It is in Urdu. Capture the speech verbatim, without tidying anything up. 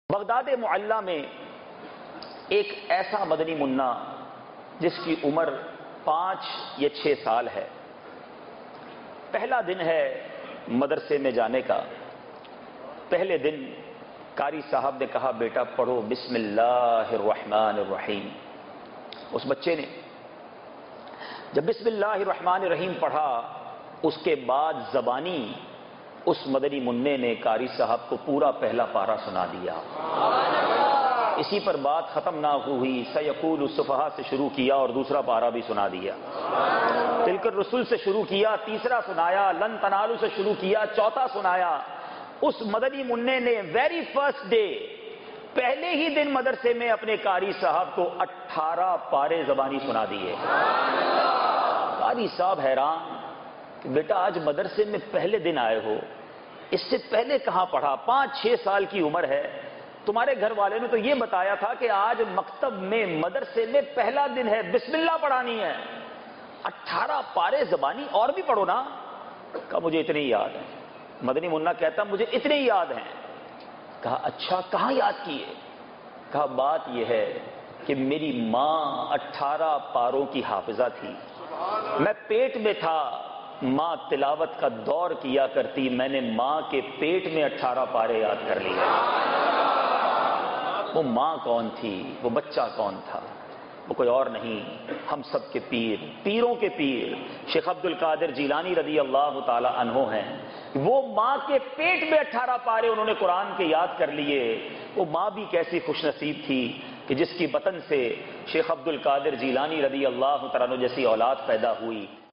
بغداد معلیٰ میں ایک ایسا مدنی منا جس کی عمر پانچ یا چھ سال ہے، پہلا دن ہے مدرسے میں جانے کا۔ پہلے دن قاری صاحب نے کہا بیٹا پڑھو بسم اللہ الرحمن الرحیم۔ اس بچے نے جب بسم اللہ الرحمن الرحیم پڑھا، اس کے بعد زبانی اس مدنی منع نے قاری صاحب کو پورا پہلا پارہ سنا دیا۔ اسی پر بات ختم نہ ہوئی، سیقول السفہاء سے شروع کیا اور دوسرا پارہ بھی سنا دیا۔ تلک الرسل سے شروع کیا، تیسرا سنایا، لن تنالوا سے شروع کیا، چوتھا سنایا۔ اس مدنی منع نے ویری فرسٹ ڈے، پہلے ہی دن مدرسے میں اپنے قاری صاحب کو اٹھارہ پارے زبانی سنا دیے۔ قاری صاحب حیران کہ بیٹا آج مدرسے میں پہلے دن آئے ہو، اس سے پہلے کہاں پڑھا؟ پانچ چھ سال کی عمر ہے، تمہارے گھر والے نے تو یہ بتایا تھا کہ آج مکتب میں مدرسے میں پہلا دن ہے، بسم اللہ پڑھانی ہے، اٹھارہ پارے زبانی اور بھی پڑھو نا۔ کہا مجھے اتنے ہی یاد ہیں۔ مدنی منا کہتا مجھے اتنے ہی یاد ہیں۔ کہا اچھا کہاں یاد کیے؟ کہا بات یہ ہے کہ میری ماں اٹھارہ پاروں کی حافظہ تھی، میں پیٹ میں تھا، ماں تلاوت کا دور کیا کرتی، میں نے ماں کے پیٹ میں اٹھارہ پارے یاد کر لیے۔ وہ ماں کون تھی؟ وہ بچہ کون تھا؟ وہ کوئی اور نہیں، ہم سب کے پیر، پیروں کے پیر شیخ عبد القادر جیلانی رضی اللہ تعالی عنہ ہیں۔ وہ ماں کے پیٹ میں اٹھارہ پارے انہوں نے قرآن کے یاد کر لیے۔ وہ ماں بھی کیسی خوش نصیب تھی کہ جس کی بطن سے شیخ عبد القادر جیلانی رضی اللہ تعالی عنہ جیسی اولاد پیدا ہوئی۔